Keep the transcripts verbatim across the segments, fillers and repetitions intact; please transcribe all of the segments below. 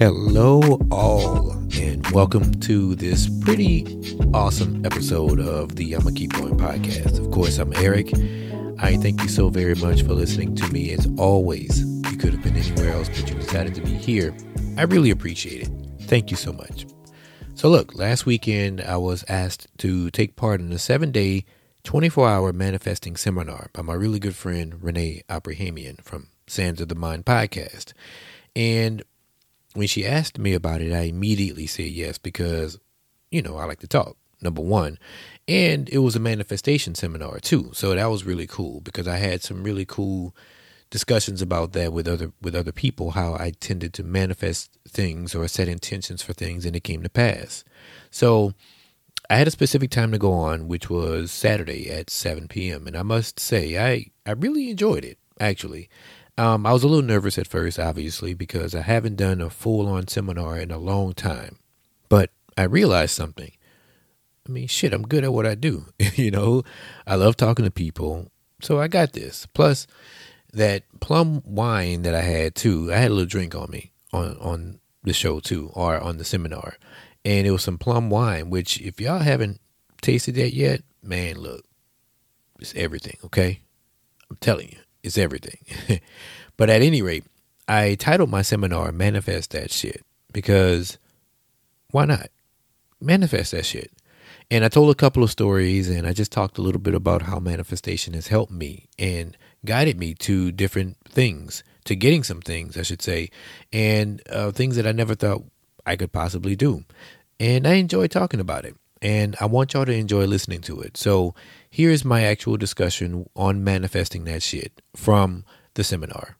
Hello, all, and welcome to this pretty awesome episode of the I'ma Keep Going podcast. Of course, I'm Eric. I thank you so very much for listening to me. As always, you could have been anywhere else, but you decided to be here. I really appreciate it. Thank you so much. So look, last weekend I was asked to take part in a seven-day, twenty-four hour manifesting seminar by my really good friend, Renee Abrahamian from Sands of the Mind podcast. And when she asked me about it, I immediately said yes because, you know, I like to talk, number one. And it was a manifestation seminar too. So that was really cool because I had some really cool discussions about that with other with other people, how I tended to manifest things or set intentions for things and it came to pass. So I had a specific time to go on, which was Saturday at seven p.m. And I must say, I, I really enjoyed it, actually. Um, I was a little nervous at first, obviously, because I haven't done a full-on seminar in a long time. But I realized something. I mean, shit, I'm good at what I do. You know, I love talking to people. So I got this. Plus, that plum wine that I had, too, I had a little drink on me on, on the show, too, or on the seminar. And it was some plum wine, which if y'all haven't tasted that yet, man, look, it's everything, okay? I'm telling you. It's everything. But at any rate, I titled my seminar Manifest That Shit because why not? Manifest that shit. And I told a couple of stories and I just talked a little bit about how manifestation has helped me and guided me to different things, to getting some things, I should say, and uh, things that I never thought I could possibly do. And I enjoy talking about it. And I want y'all to enjoy listening to it. So here's my actual discussion on manifesting that shit from the seminar.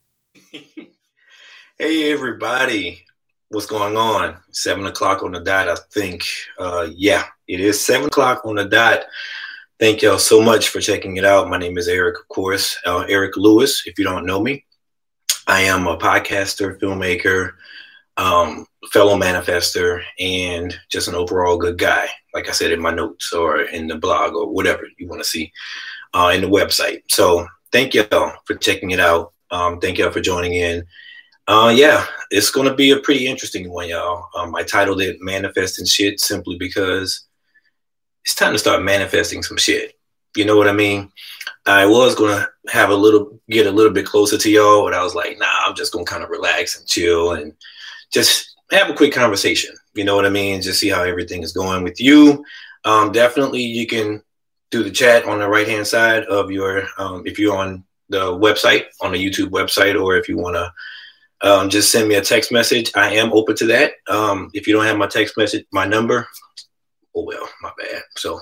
Hey, everybody. What's going on? Seven o'clock on the dot, I think. Uh, yeah, it is seven o'clock on the dot. Thank y'all so much for checking it out. My name is Eric, of course, uh, Eric Lewis, if you don't know me. I am a podcaster, filmmaker, um, fellow manifester, and just an overall good guy. Like I said in my notes or in the blog or whatever you want to see uh, in the website. So thank y'all for checking it out. Um, thank y'all for joining in. Uh, yeah, it's going to be a pretty interesting one, y'all. Um, I titled it Manifesting Shit simply because it's time to start manifesting some shit. You know what I mean? I was going to have a little, get a little bit closer to y'all, but I was like, nah, I'm just going to kind of relax and chill and just have a quick conversation. You know what I mean? Just see how everything is going with you. Um, definitely you can do the chat on the right-hand side of your, um, if you're on the website, on the YouTube website, or if you want to um, just send me a text message. I am open to that. Um, if you don't have my text message, my number, oh, well, my bad. So,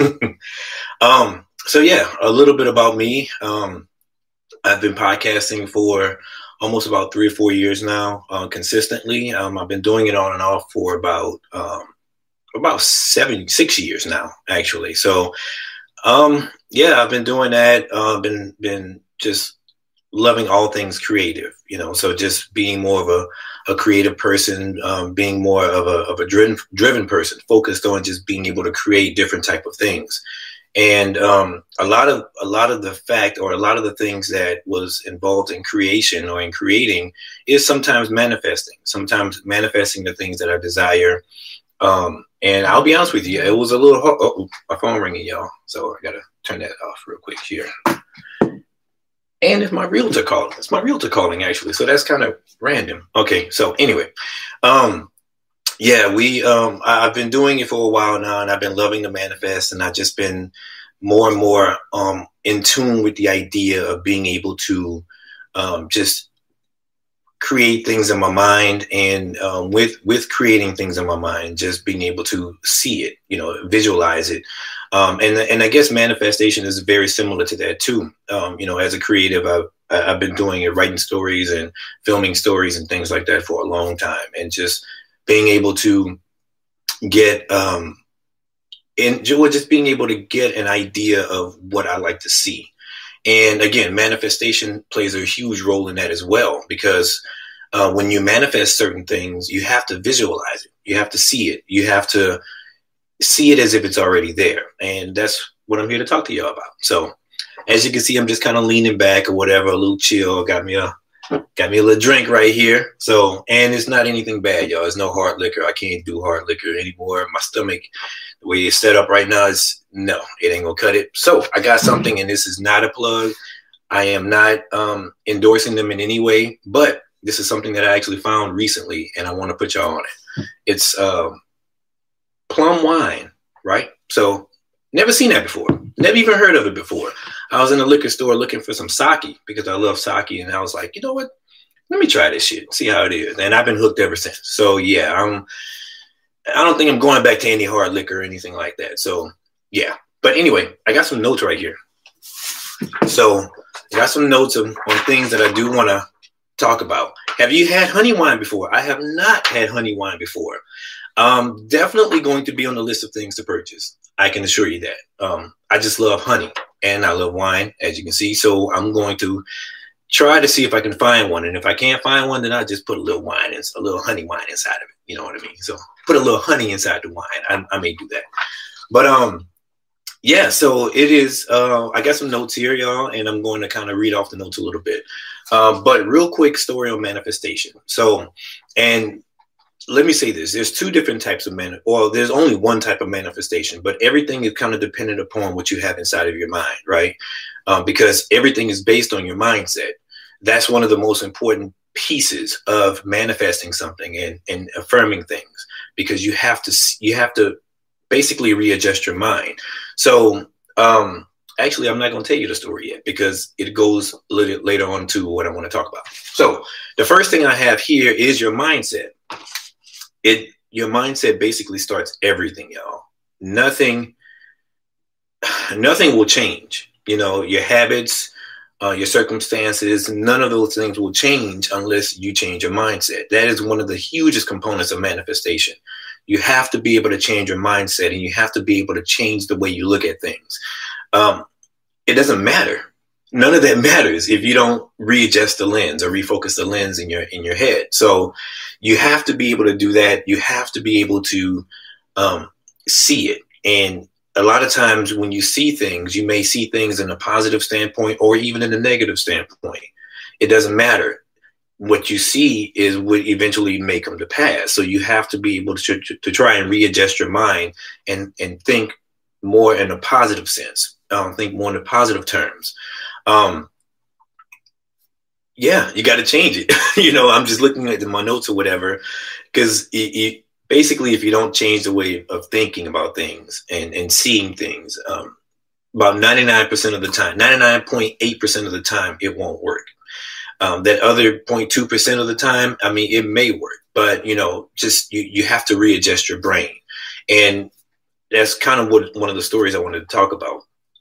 um, so yeah, a little bit about me. Um, I've been podcasting for almost about three or four years now, uh, consistently. Um, I've been doing it on and off for about um, about seven, six years now, actually. So, um, yeah, I've been doing that. Uh, been been just loving all things creative, you know. So just being more of a, a creative person, um, being more of a of a driven driven person, focused on just being able to create different type of things. And um, a lot of a lot of the fact or a lot of the things that was involved in creation or in creating is sometimes manifesting, sometimes manifesting the things that I desire. Um, and I'll be honest with you, it was a little, oh, my phone ringing, y'all. So I got to turn that off real quick here. And it's my realtor calling. It's my realtor calling, actually. So that's kind of random. Okay. So anyway, um, Yeah, we. Um, I, I've been doing it for a while now, and I've been loving to manifest, and I've just been more and more um, in tune with the idea of being able to um, just create things in my mind, and um, with with creating things in my mind, just being able to see it, you know, visualize it, um, and and I guess manifestation is very similar to that too. Um, you know, as a creative, I've I've been doing it, writing stories and filming stories and things like that for a long time, and just being able to get, um, and just being able to get an idea of what I like to see. And again, manifestation plays a huge role in that as well, because uh, when you manifest certain things, you have to visualize it. You have to see it. You have to see it as if it's already there. And that's what I'm here to talk to y'all about. So as you can see, I'm just kind of leaning back or whatever, a little chill. Got me a got me a little drink right here. So, and it's not anything bad, y'all. It's no hard liquor. I can't do hard liquor anymore. My stomach, the way it's set up right now, is no, it ain't gonna cut it. So I got something, and this is not a plug. I am not um, endorsing them in any way, but this is something that I actually found recently, and I want to put y'all on it. It's um, plum wine, right? So never seen that before. Never even heard of it before. I was in a liquor store looking for some sake because I love sake, and I was like, you know what? Let me try this shit, see how it is. And I've been hooked ever since. So yeah, I'm. I don't think I'm going back to any hard liquor or anything like that. So yeah. But anyway, I got some notes right here. So I got some notes on, on things that I do want to talk about. Have you had honey wine before? I have not had honey wine before. Um, definitely going to be on the list of things to purchase. I can assure you that. Um, I just love honey and I love wine, as you can see. So I'm going to try to see if I can find one. And if I can't find one, then I just put a little wine, in, a little honey wine inside of it. You know what I mean? So put a little honey inside the wine. I, I may do that. But um, yeah, so it is. Uh, I got some notes here, y'all, and I'm going to kind of read off the notes a little bit. Uh, but real quick story on manifestation. So, and let me say this, there's two different types of man, or there's only one type of manifestation, but everything is kind of dependent upon what you have inside of your mind, right? Um, because everything is based on your mindset. That's one of the most important pieces of manifesting something and, and affirming things, because you have to, you have to basically readjust your mind. So, um, actually, I'm not going to tell you the story yet because it goes a little later on to what I want to talk about. So the first thing I have here is your mindset. It, your mindset basically starts everything, y'all. Nothing, nothing will change. You know, your habits, uh, your circumstances, none of those things will change unless you change your mindset. That is one of the hugest components of manifestation. You have to be able to change your mindset, and you have to be able to change the way you look at things. Um, it doesn't matter. None of that matters if you don't readjust the lens or refocus the lens in your in your head. So you have to be able to do that. You have to be able to um, see it. And a lot of times when you see things, you may see things in a positive standpoint or even in a negative standpoint. It doesn't matter. What you see is what eventually may come to pass. So you have to be able to, to, to try and readjust your mind and, and think more in a positive sense. Um, think more in the positive terms. Um, yeah, you got to change it. You know, I'm just looking at my notes or whatever, because it, it, basically, if you don't change the way of thinking about things and, and seeing things, um, about ninety-nine percent of the time, ninety-nine point eight percent of the time, it won't work. Um, that other zero point two percent of the time, I mean, it may work, but, you know, just you, you have to readjust your brain. And that's kind of what one of the stories I wanted to talk about.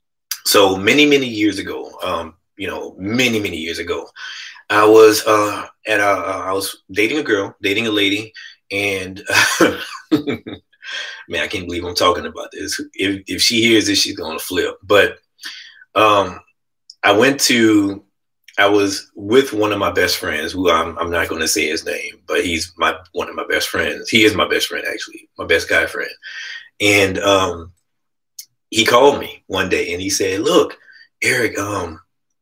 So many, many years ago, um, you know, many, many years ago, I was uh, at a, uh, I was dating a girl, dating a lady, and uh, man, I can't believe I'm talking about this. If if she hears this, she's gonna flip. But um, I went to, I was with one of my best friends, who I'm I'm not gonna say his name, but he's my one of my best friends. He is my best friend, actually, my best guy friend, and um. He called me one day and he said, "Look, Eric, um,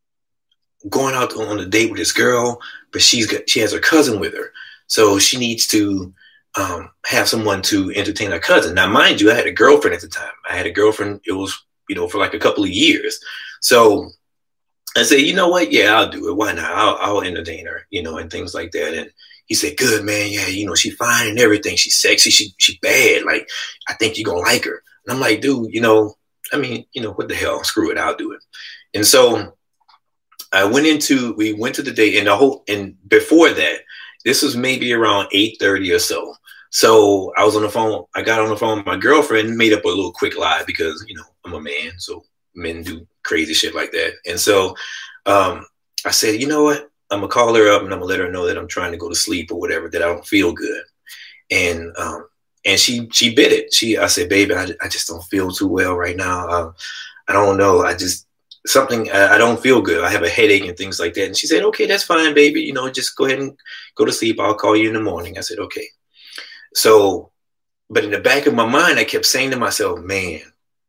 going out on a date with this girl, but she's got, she has her cousin with her. So she needs to um, have someone to entertain her cousin." Now, mind you, I had a girlfriend at the time. I had a girlfriend. It was, you know, for like a couple of years. So I said, you know what? Yeah, I'll do it. Why not? I'll, I'll entertain her, you know, and things like that. And he said, "Good, man. Yeah, you know, she's fine and everything. She's sexy. She, she bad. Like, I think you're going to like her." And I'm like, dude, you know, I mean, you know, what the hell? Screw it. I'll do it. And so I went into, we went to the date, and the whole, and before that, this was maybe around eight thirty or so. So I was on the phone. I got on the phone with my girlfriend, made up a little quick lie because, you know, I'm a man. So men do crazy shit like that. And so um, I said, you know what? I'm going to call her up and I'm going to let her know that I'm trying to go to sleep or whatever, that I don't feel good. And, um, And she she bit it. She I said, "Baby, I, I just don't feel too well right now. Uh, I don't know. I just something. I, I don't feel good. I have a headache and things like that." And she said, "Okay, that's fine, baby. You know, just go ahead and go to sleep. I'll call you in the morning." I said, "Okay." So, but in the back of my mind, I kept saying to myself, "Man,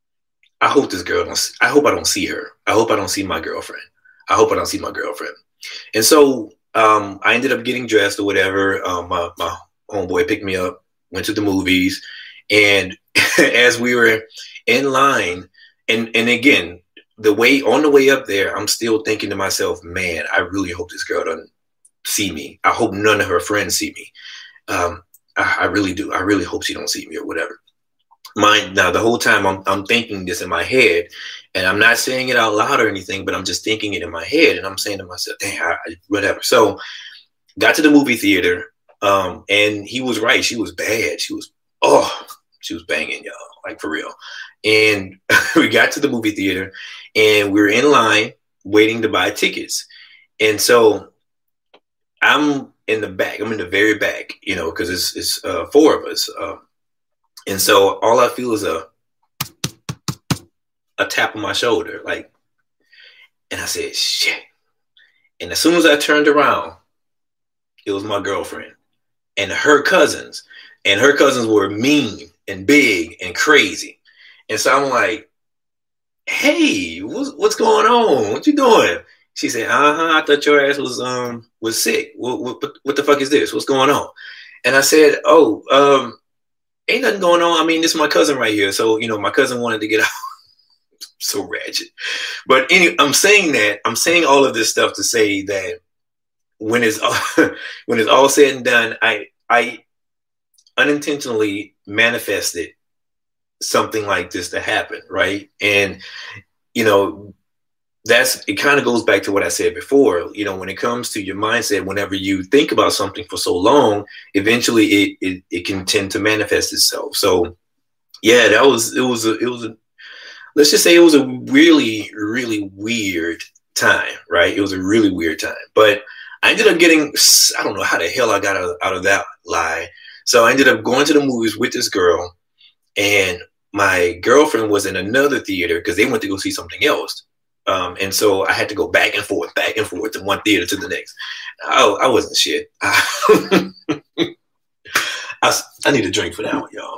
I hope this girl don't. I hope I don't see her. I hope I don't see my girlfriend. I hope I don't see my girlfriend." And so um, I ended up getting dressed or whatever. Um, my, my homeboy picked me up, went to the movies. And as we were in line, and, and again, the way on the way up there, I'm still thinking to myself, man, I really hope this girl doesn't see me. I hope none of her friends see me. Um, I, I really do. I really hope she don't see me or whatever. Mind now, the whole time I'm I'm thinking this in my head, and I'm not saying it out loud or anything, but I'm just thinking it in my head, and I'm saying to myself, "Damn, I, I, whatever." So, got to the movie theater, um, and he was right. She was bad. She was oh, she was banging, y'all, like for real. And we got to the movie theater, and we were in line waiting to buy tickets, and so I'm in the back. I'm in the very back, you know, because it's it's uh, four of us. Uh, And so all I feel is a a tap on my shoulder, like, and I said, shit. And as soon as I turned around, it was my girlfriend and her cousins. And her cousins were mean and big and crazy. And so I'm like, hey, what's, what's going on? What you doing? She said, uh-huh, I thought your ass was um was sick. What, what, what the fuck is this? What's going on? And I said, oh, um, ain't nothing going on. I mean, this is my cousin right here. So, you know, my cousin wanted to get out. So ratchet. But anyway, I'm saying that, I'm saying all of this stuff to say that when it's all, when it's all said and done, I, I unintentionally manifested something like this to happen. Right. And, you know, that's, it kind of goes back to what I said before. You know, when it comes to your mindset, whenever you think about something for so long, eventually it, it, it can tend to manifest itself. So yeah, that was, it was, a, it was, a, let's just say it was a really, really weird time, right? It was a really weird time, but I ended up getting, I don't know how the hell I got out of, out of that lie. So I ended up going to the movies with this girl, and my girlfriend was in another theater because they went to go see something else. Um, and so I had to go back and forth, back and forth to one theater to the next. I, I wasn't shit. I, I, I need a drink for that one, y'all.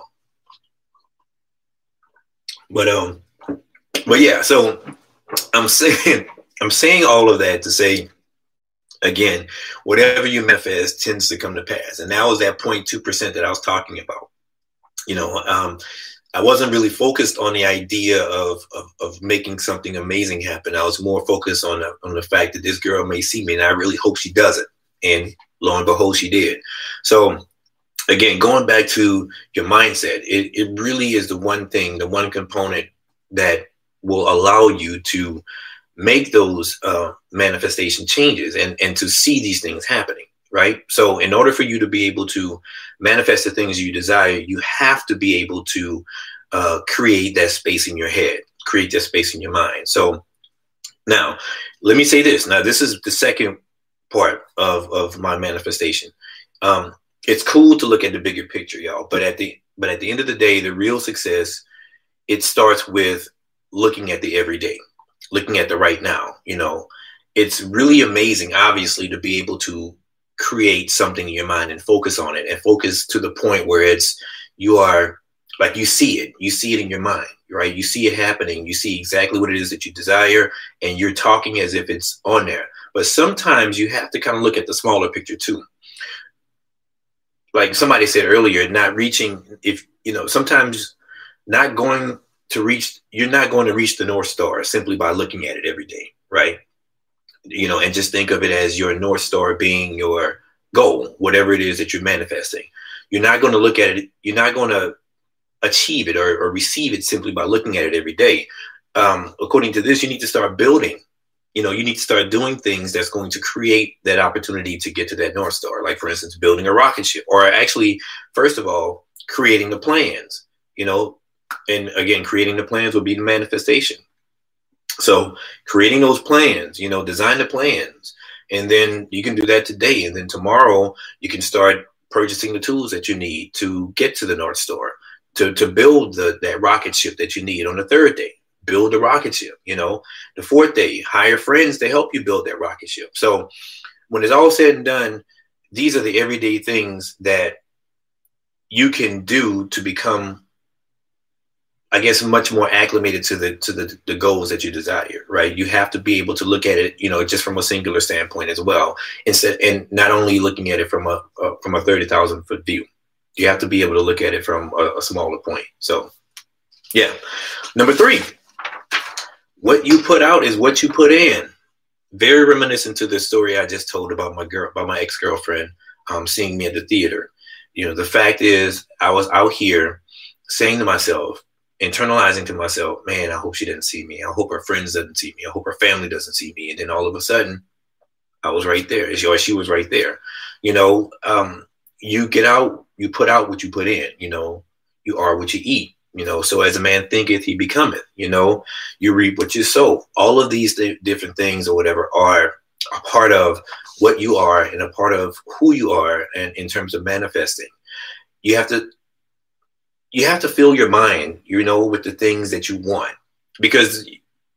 But um, but yeah. So I'm saying I'm saying all of that to say, again, whatever you manifest tends to come to pass. And that was that zero point two percent that I was talking about. You know, um, I wasn't really focused on the idea of, of, of making something amazing happen. I was more focused on the, on the fact that this girl may see me, and I really hope she doesn't. And lo and behold, she did. So again, going back to your mindset, it, it really is the one thing, the one component that will allow you to make those uh, manifestation changes and, and to see these things happening. Right. So in order for you to be able to manifest the things you desire, you have to be able to uh, create that space in your head, create that space in your mind. So now let me say this. Now, this is the second part of, of my manifestation. Um, it's cool to look at the bigger picture, y'all. But at the but at the end of the day, the real success, it starts with looking at the everyday, looking at the right now. You know, it's really amazing, obviously, to be able to create something in your mind and focus on it and focus to the point where it's, you are like, you see it, you see it in your mind, right? You see it happening. You see exactly what it is that you desire, and you're talking as if it's on there. But sometimes you have to kind of look at the smaller picture too. Like somebody said earlier, not reaching, if, you know, sometimes not going to reach, you're not going to reach the North Star simply by looking at it every day, right? You know, and just think of it as your North Star being your goal, whatever it is that you're manifesting. You're not going to look at it. You're not going to achieve it or, or receive it simply by looking at it every day. Um, according to this, you need to start building. You know, you need to start doing things that's going to create that opportunity to get to that North Star. Like, for instance, building a rocket ship, or actually, first of all, creating the plans, you know, and again, creating the plans will be the manifestation. So creating those plans, you know, design the plans, and then you can do that today. And then tomorrow you can start purchasing the tools that you need to get to the North Star, to, to build the, that rocket ship that you need on the third day. Build the rocket ship, you know, the fourth day, hire friends to help you build that rocket ship. So when it's all said and done, these are the everyday things that you can do to become I guess, much more acclimated to the to the, the goals that you desire, right? You have to be able to look at it, you know, just from a singular standpoint as well, instead, and not only looking at it from a, a from a thirty thousand foot view. You have to be able to look at it from a, a smaller point. So, yeah. Number three, what you put out is what you put in. Very reminiscent to the story I just told about my girl, about my ex-girlfriend um, seeing me at the theater. You know, the fact is, I was out here saying to myself, internalizing to myself, man, I hope she didn't see me. I hope her friends doesn't see me. I hope her family doesn't see me. And then all of a sudden, I was right there. She, or she was right there. You know, um, you get out, you put out what you put in. You know, you are what you eat. You know, so as a man thinketh, he becometh. You know, you reap what you sow. All of these th- different things or whatever are a part of what you are and a part of who you are. And in terms of manifesting, you have to you have to fill your mind, you know, with the things that you want, because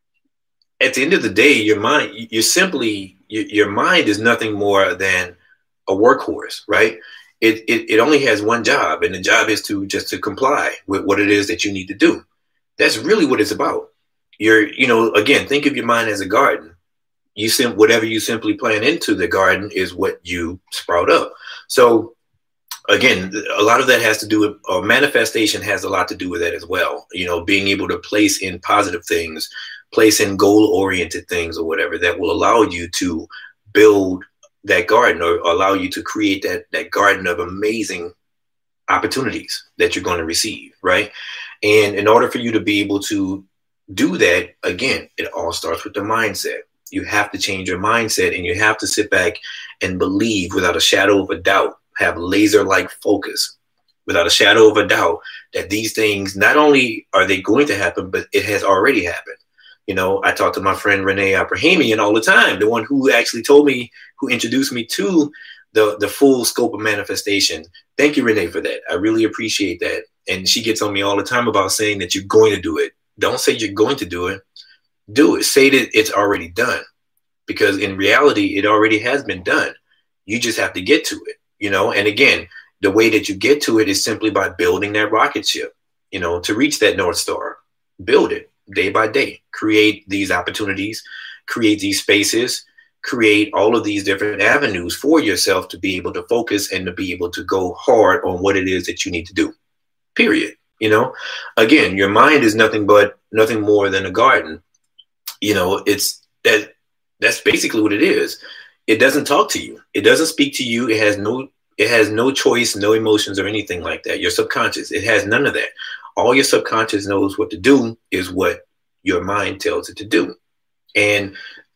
at the end of the day, your mind, you're simply your, your mind is nothing more than a workhorse, right? It, it it only has one job, and the job is to just to comply with what it is that you need to do. That's really what it's about. You're, you know, again, think of your mind as a garden. You sim- whatever you simply plant into the garden is what you sprout up. So again, a lot of that has to do with uh, manifestation has a lot to do with that as well. You know, being able to place in positive things, place in goal-oriented things or whatever that will allow you to build that garden or allow you to create that that garden of amazing opportunities that you're going to receive, right? And in order for you to be able to do that, again, it all starts with the mindset. You have to change your mindset, and you have to sit back and believe without a shadow of a doubt, have laser-like focus without a shadow of a doubt that these things, not only are they going to happen, but it has already happened. You know, I talk to my friend Renee Abrahamian all the time, the one who actually told me, who introduced me to the, the full scope of manifestation. Thank you, Renee, for that. I really appreciate that. And she gets on me all the time about saying that you're going to do it. Don't say you're going to do it. Do it. Say that it's already done. Because in reality, it already has been done. You just have to get to it, you know. And again, the way that you get to it is simply by building that rocket ship, you know, to reach that North Star. Build it. Day by day, create these opportunities, create these spaces, create all of these different avenues for yourself to be able to focus and to be able to go hard on what it is that you need to do, period. You know, again, your mind is nothing but nothing more than a garden. You know, it's that that's basically what it is. It doesn't talk to you. It doesn't speak to you. It has no it has no choice, no emotions or anything like that. Your subconscious, it has none of that. All your subconscious knows what to do is what your mind tells it to do. And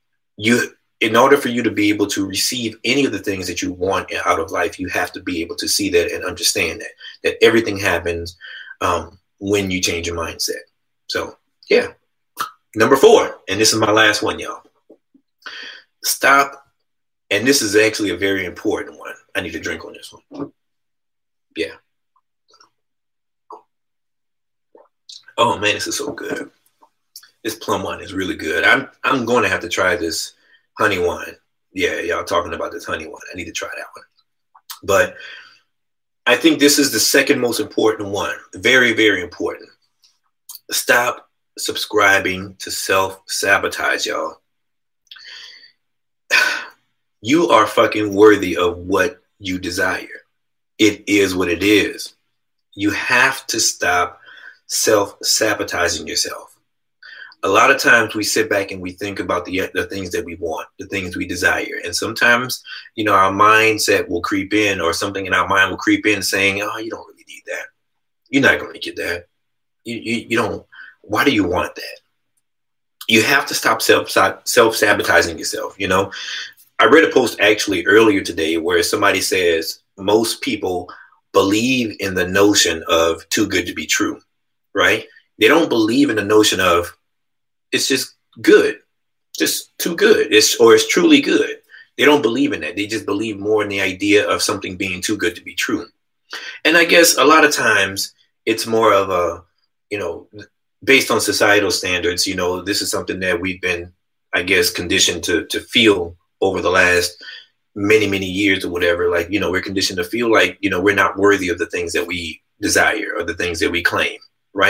you, in order for you to be able to receive any of the things that you want out of life, you have to be able to see that and understand that, that everything happens um, when you change your mindset. So, yeah. Number four, and this is my last one, y'all. Stop. And this is actually a very important one. I need a drink on this one. Yeah. Oh man, this is so good. This plum wine is really good. I'm I'm going to have to try this honey wine. Yeah, y'all talking about this honey wine. I need to try that one. But I think this is the second most important one. Very, very important. Stop subscribing to self-sabotage, y'all. You are fucking worthy of what you desire. It is what it is. You have to stop self-sabotaging yourself. A lot of times we sit back and we think about the, the things that we want, the things we desire. And sometimes, you know, our mindset will creep in, or something in our mind will creep in saying, oh, you don't really need that. You're not going to get that. You, you, you don't. Why do you want that? You have to stop self, self-sabotaging yourself. You know, I read a post actually earlier today where somebody says most people believe in the notion of too good to be true. Right? They don't believe in the notion of it's just good, just too good, it's or it's truly good. They don't believe in that. They just believe more in the idea of something being too good to be true. And I guess a lot of times it's more of a, you know, based on societal standards, you know, this is something that we've been, I guess, conditioned to to feel over the last many, many years or whatever. Like, you know, we're conditioned to feel like, you know, we're not worthy of the things that we desire or the things that we claim. Right.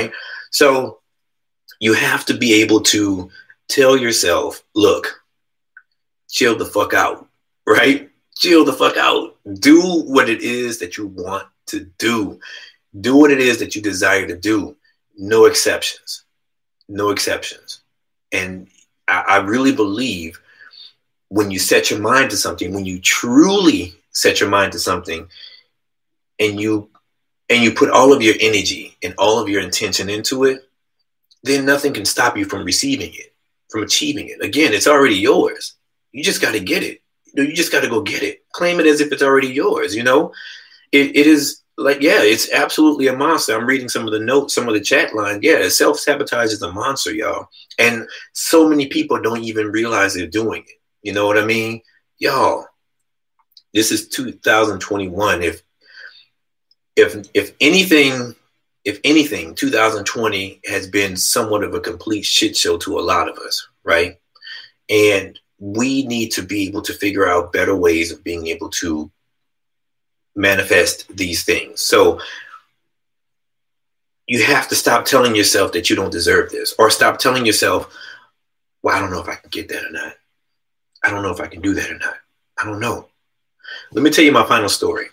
So you have to be able to tell yourself, look, chill the fuck out, right? Chill the fuck out. Do what it is that you want to do. Do what it is that you desire to do. No exceptions. No exceptions. And I, I really believe when you set your mind to something, when you truly set your mind to something, and you and you put all of your energy and all of your intention into it, then nothing can stop you from receiving it, from achieving it. Again, it's already yours. You just got to get it. You just got to go get it. Claim it as if it's already yours. You know, it, it is like, yeah, it's absolutely a monster. I'm reading some of the notes, some of the chat lines. Yeah, self-sabotage is a monster, y'all. And so many people don't even realize they're doing it. You know what I mean? Y'all, this is two thousand twenty-one. If, if, if anything, if anything, two thousand twenty has been somewhat of a complete shit show to a lot of us, right? And we need to be able to figure out better ways of being able to manifest these things. So you have to stop telling yourself that you don't deserve this, or stop telling yourself, well, I don't know if I can get that or not. I don't know if I can do that or not. I don't know. Let me tell you my final story.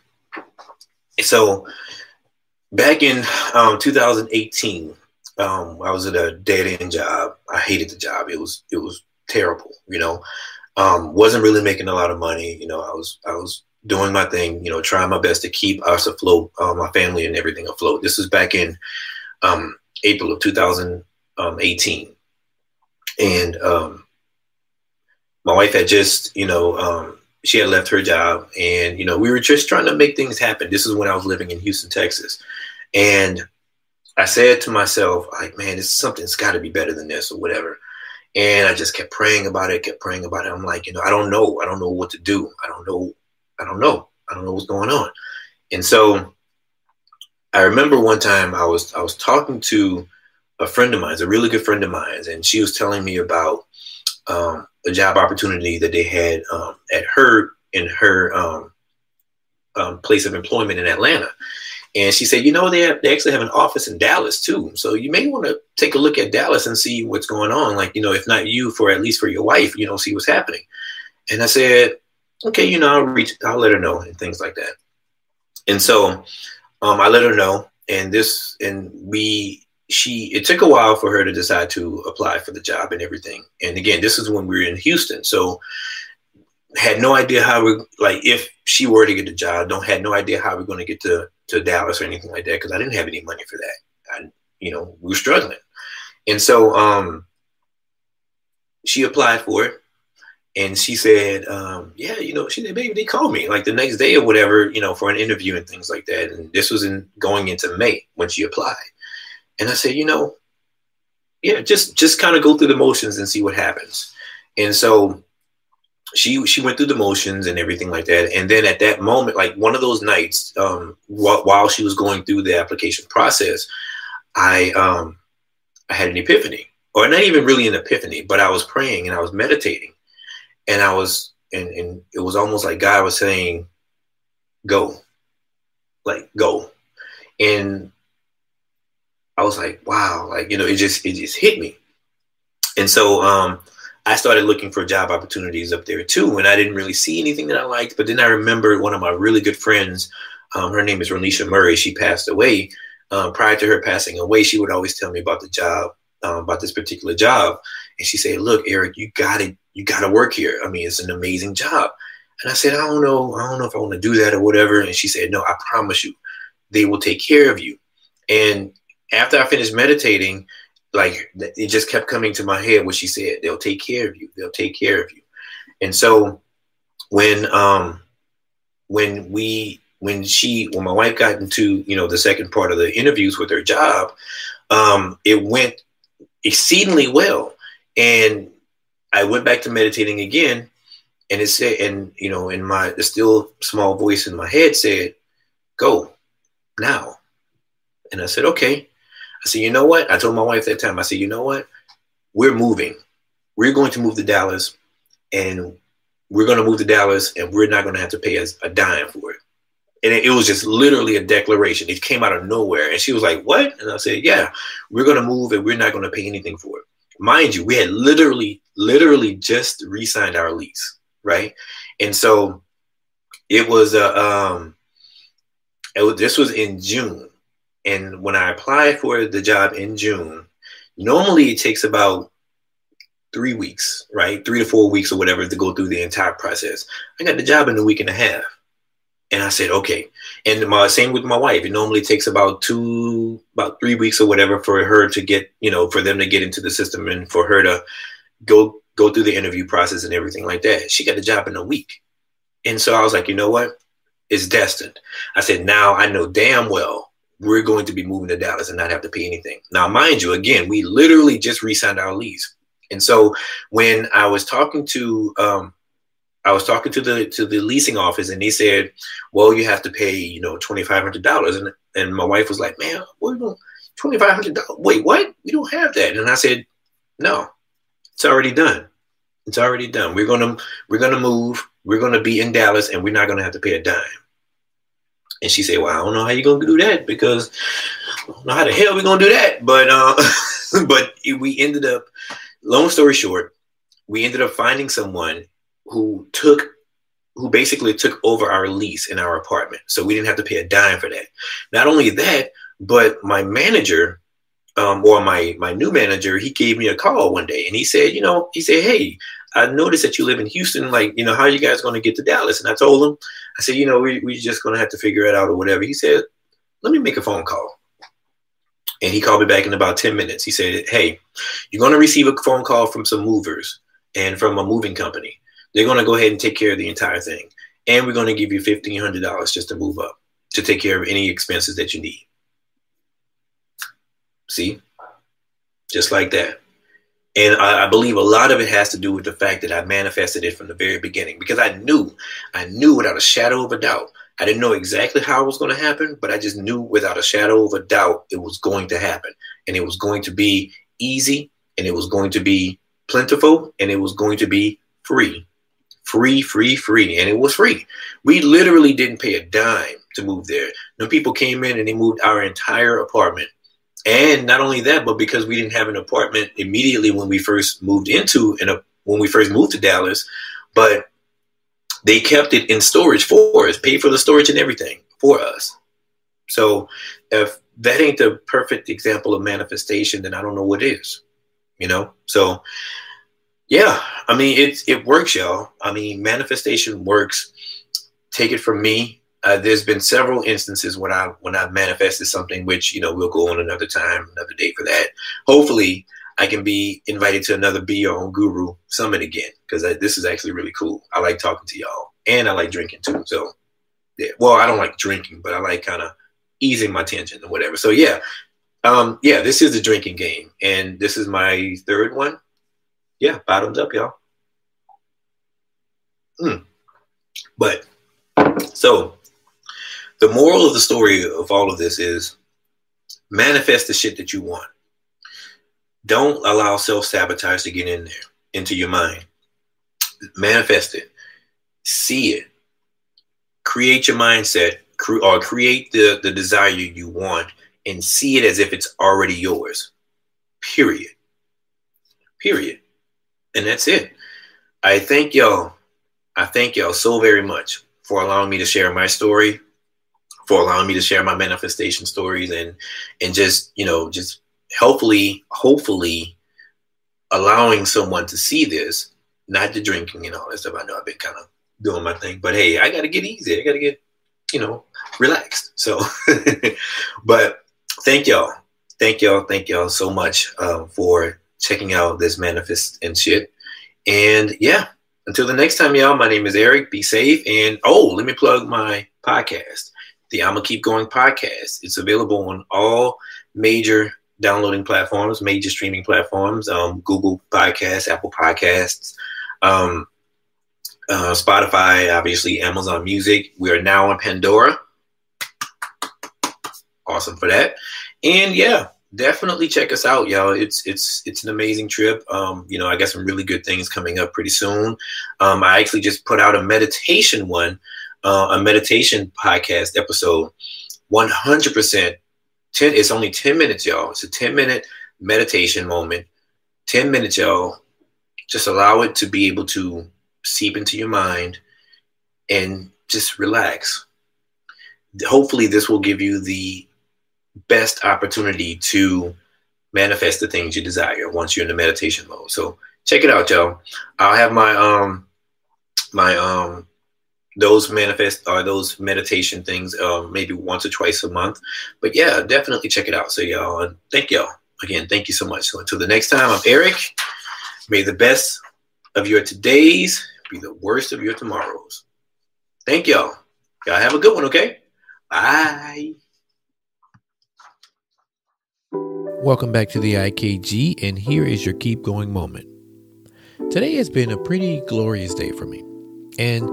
So back in um, two thousand eighteen, um, I was at a dead-end job. I hated the job. It was it was terrible. You know, um, wasn't really making a lot of money. You know, I was I was doing my thing. You know, trying my best to keep us afloat, uh, my family and everything afloat. This was back in um, April of two thousand eighteen, and um, my wife had just, you know, um, she had left her job, and, you know, we were just trying to make things happen. This is when I was living in Houston, Texas. And I said to myself, like, man, this something's got to be better than this or whatever. And I just kept praying about it, kept praying about it. I'm like, you know, I don't know. I don't know what to do. I don't know. I don't know. I don't know what's going on. And so I remember one time I was I was talking to a friend of mine, a really good friend of mine, and she was telling me about um, a job opportunity that they had um, at her in her um, um, place of employment in Atlanta. And she said, you know, they have, they actually have an office in Dallas too. So you may want to take a look at Dallas and see what's going on. Like, you know, if not you, for at least for your wife, you know, see what's happening. And I said, okay, you know, I'll reach, I'll let her know and things like that. And so um, I let her know, and this, and we, she, it took a while for her to decide to apply for the job and everything. And again, this is when we were in Houston. So had no idea how we, like, if she were to get the job, don't had no idea how we're going to get to, to Dallas or anything like that, because I didn't have any money for that. I, you know, we were struggling. And so um, she applied for it, and she said, um, yeah, you know, she said, baby, they called me like the next day or whatever, you know, for an interview and things like that. And this was in going into May when she applied. And I said, you know, yeah, just, just kind of go through the motions and see what happens. And so she, she went through the motions and everything like that. And then at that moment, like one of those nights, um, wh- while she was going through the application process, I, um, I had an epiphany, or not even really an epiphany, but I was praying and I was meditating, and I was, and, and it was almost like God was saying, go, like, go. And I was like, wow, like, you know, it just, it just hit me. And so, um, I started looking for job opportunities up there too. And I didn't really see anything that I liked, but then I remember one of my really good friends, um, her name is Ronisha Murray. She passed away. Um, prior to her passing away, she would always tell me about the job, um, about this particular job. And she said, look, Eric, you gotta, you gotta work here. I mean, it's an amazing job. And I said, I don't know. I don't know if I want to do that or whatever. And she said, no, I promise you, they will take care of you. And after I finished meditating, like, it just kept coming to my head what she said. They'll take care of you. They'll take care of you. And so when, um, when we, when she, when my wife got into, you know, the second part of the interviews with her job, um, it went exceedingly well. And I went back to meditating again, and it said, and, you know, in my, the still small voice in my head said, go now. And I said, okay. I said, you know what? I told my wife that time, I said, you know what? We're moving. We're going to move to Dallas, and we're going to move to Dallas, and we're not going to have to pay us a dime for it. And it, it was just literally a declaration. It came out of nowhere. And she was like, what? And I said, yeah, we're going to move and we're not going to pay anything for it. Mind you, we had literally, literally just re-signed our lease, right? And so it was, uh, um, it was, this was in June. And when I applied for the job in June, normally it takes about three weeks, right? Three to four weeks or whatever to go through the entire process. I got the job in a week and a half. And I said, okay. And my same with my wife. It normally takes about two, about three weeks or whatever for her to get, you know, for them to get into the system and for her to go go through the interview process and everything like that. She got the job in a week. And so I was like, you know what? It's destined. I said, now I know damn well we're going to be moving to Dallas and not have to pay anything. Now, mind you, again, we literally just re-signed our lease. And so when I was talking to, um, I was talking to the to the leasing office, and they said, "Well, you have to pay, you know, twenty five hundred dollars." And and my wife was like, "Man, what are you doing? Twenty five hundred dollars? Wait, what? We don't have that." And I said, "No, it's already done. It's already done. We're gonna we're gonna move. We're gonna be in Dallas, and we're not gonna have to pay a dime." And she said, "Well, I don't know how you're gonna do that because I don't know how the hell we're gonna do that." But uh, but we ended up. Long story short, we ended up finding someone who took, who basically took over our lease in our apartment. So we didn't have to pay a dime for that. Not only that, but my manager, um, or my, my new manager, he gave me a call one day and he said, you know, he said, "Hey, I noticed that you live in Houston. Like, you know, how are you guys going to get to Dallas?" And I told him, I said, you know, we, we're just going to have to figure it out or whatever. He said, "Let me make a phone call." And he called me back in about ten minutes. He said, "Hey, you're going to receive a phone call from some movers and from a moving company. They're going to go ahead and take care of the entire thing. And we're going to give you fifteen hundred dollars just to move up, to take care of any expenses that you need." See? Just like that. And I, I believe a lot of it has to do with the fact that I manifested it from the very beginning, because I knew, I knew without a shadow of a doubt. I didn't know exactly how it was going to happen, but I just knew without a shadow of a doubt it was going to happen. And it was going to be easy, and it was going to be plentiful, and it was going to be free. Free, free, free. And it was free. We literally didn't pay a dime to move there. No, people came in and they moved our entire apartment. And not only that, but because we didn't have an apartment immediately when we first moved into, and when we first moved to Dallas, but they kept it in storage for us, paid for the storage and everything for us. So if that ain't the perfect example of manifestation, then I don't know what is, you know? So yeah, I mean, it, it works, y'all. I mean, manifestation works. Take it from me. Uh, there's been several instances when I, when I've manifested something, which, you know, we'll go on another time, another day for that. Hopefully I can be invited to another Be Your Own Guru Summit again, because this is actually really cool. I like talking to y'all, and I like drinking too. So, yeah. Well, I don't like drinking, but I like kind of easing my tension or whatever. So, yeah. Um, yeah, this is the drinking game, and this is my third one. Yeah, bottoms up, y'all. Mm. But, so, the moral of the story of all of this is manifest the shit that you want. Don't allow self-sabotage to get in there, into your mind. Manifest it. See it. Create your mindset, cre- or create the, the desire you want, and see it as if it's already yours. Period. Period. And that's it. I thank y'all. I thank y'all so very much for allowing me to share my story, for allowing me to share my manifestation stories, and and just, you know, just hopefully, hopefully allowing someone to see this, not the drinking and all that stuff. I know I've been kind of doing my thing, but hey, I got to get easy. I got to get, you know, relaxed. So, but thank y'all. Thank y'all. Thank y'all so much uh, for checking out this manifest and shit. And yeah, until the next time, y'all, my name is Eric. Be safe. And oh, let me plug my podcast, the I'ma Keep Going podcast. It's available on all major downloading platforms, major streaming platforms, um, Google Podcasts, Apple Podcasts, um, uh, Spotify, obviously Amazon Music. We are now on Pandora. Awesome for that. And yeah, definitely check us out, y'all. It's it's it's an amazing trip. Um, you know, I got some really good things coming up pretty soon. Um, I actually just put out a meditation one uh, a meditation podcast episode. one hundred percent. ten, it's only ten minutes, y'all. It's a ten minute meditation moment. ten minutes, y'all. Just allow it to be able to seep into your mind and just relax. Hopefully this will give you the best opportunity to manifest the things you desire once you're in the meditation mode. So check it out, y'all. I'll have my um my um those manifest or those meditation things um maybe once or twice a month. But yeah, definitely check it out. So y'all, and thank y'all again. Thank you so much. So until the next time, I'm Eric. May the best of your todays be the worst of your tomorrows. Thank y'all. Y'all have a good one, okay? Bye. Welcome back to the I K G, and here is your keep going moment. Today has been a pretty glorious day for me. And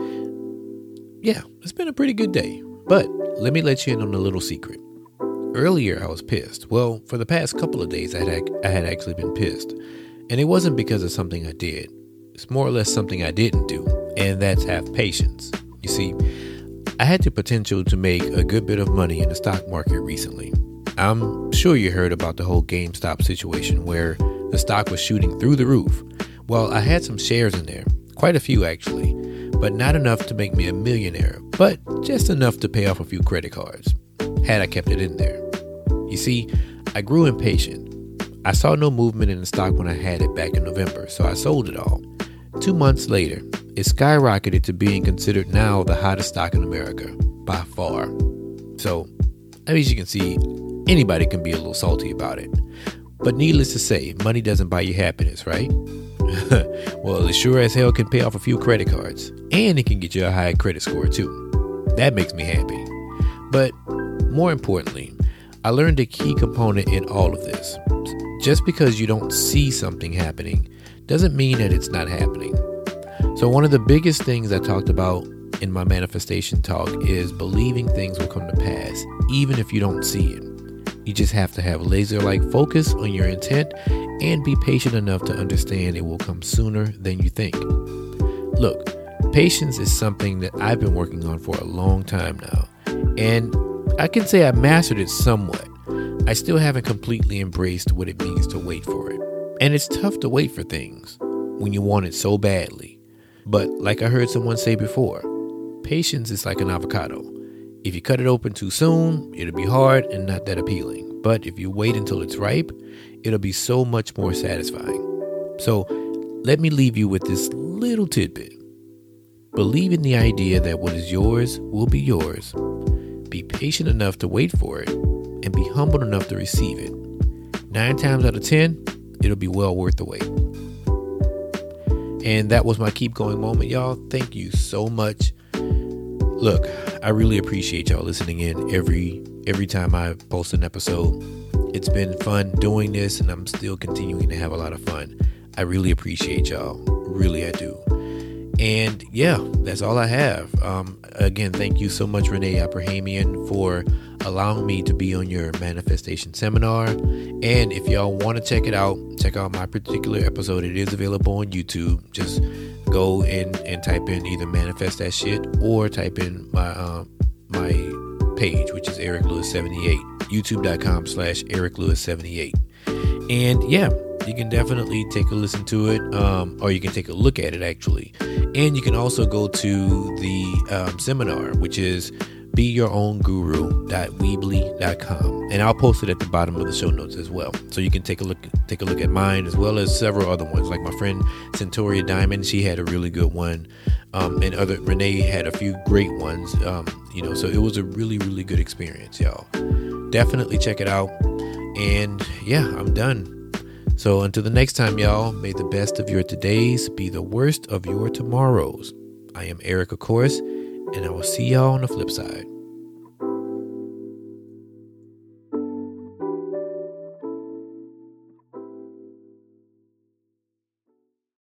yeah, it's been a pretty good day. But let me let you in on a little secret. Earlier, I was pissed. Well, for the past couple of days, I had, I had actually been pissed. And it wasn't because of something I did. It's more or less something I didn't do. And that's have patience. You see, I had the potential to make a good bit of money in the stock market recently. I'm sure you heard about the whole GameStop situation where the stock was shooting through the roof. Well, I had some shares in there, quite a few actually, but not enough to make me a millionaire, but just enough to pay off a few credit cards, had I kept it in there. You see, I grew impatient. I saw no movement in the stock when I had it back in November, so I sold it all. Two months later, it skyrocketed to being considered now the hottest stock in America, by far. So, as you can see, anybody can be a little salty about it. But needless to say, money doesn't buy you happiness, right? Well, it sure as hell can pay off a few credit cards, and it can get you a high credit score too. That makes me happy. But more importantly, I learned a key component in all of this. Just because you don't see something happening doesn't mean that it's not happening. So one of the biggest things I talked about in my manifestation talk is believing things will come to pass, even if you don't see it. You just have to have laser-like focus on your intent and be patient enough to understand it will come sooner than you think. Look, patience is something that I've been working on for a long time now, and I can say I mastered it somewhat. I still haven't completely embraced what it means to wait for it. And it's tough to wait for things when you want it so badly. But like I heard someone say before, patience is like an avocado. If you cut it open too soon, it'll be hard and not that appealing. But if you wait until it's ripe, it'll be so much more satisfying. So let me leave you with this little tidbit. Believe in the idea that what is yours will be yours. Be patient enough to wait for it, and be humble enough to receive it. Nine times out of ten, it'll be well worth the wait. And that was my keep going moment, y'all. Thank you so much. Look, I really appreciate y'all listening in every every time I post an episode. It's been fun doing this, and I'm still continuing to have a lot of fun. I really appreciate y'all. Really, I do. And yeah, that's all I have. Um, again, thank you so much, Renee Abrahamian, for allowing me to be on your manifestation seminar. And if y'all want to check it out, check out my particular episode. It is available on YouTube. Just go in and type in either Manifest That Shit or type in my um, my page, which is Eric Lewis seventy-eight, youtube.com slash Eric Lewis 78. And yeah, you can definitely take a listen to it, um, or you can take a look at it actually. And you can also go to the um, seminar, which is be your own guru dot weebly dot com, and I'll post it at the bottom of the show notes as well, so you can take a look take a look at mine as well as several other ones. Like my friend Centauria Diamond, she had a really good one, um, and other Renee had a few great ones. Um, you know, so it was a really really good experience, y'all. Definitely check it out. And yeah, I'm done. So until the next time, y'all, may the best of your todays be the worst of your tomorrows. I am Eric, of course, and I will see y'all on the flip side.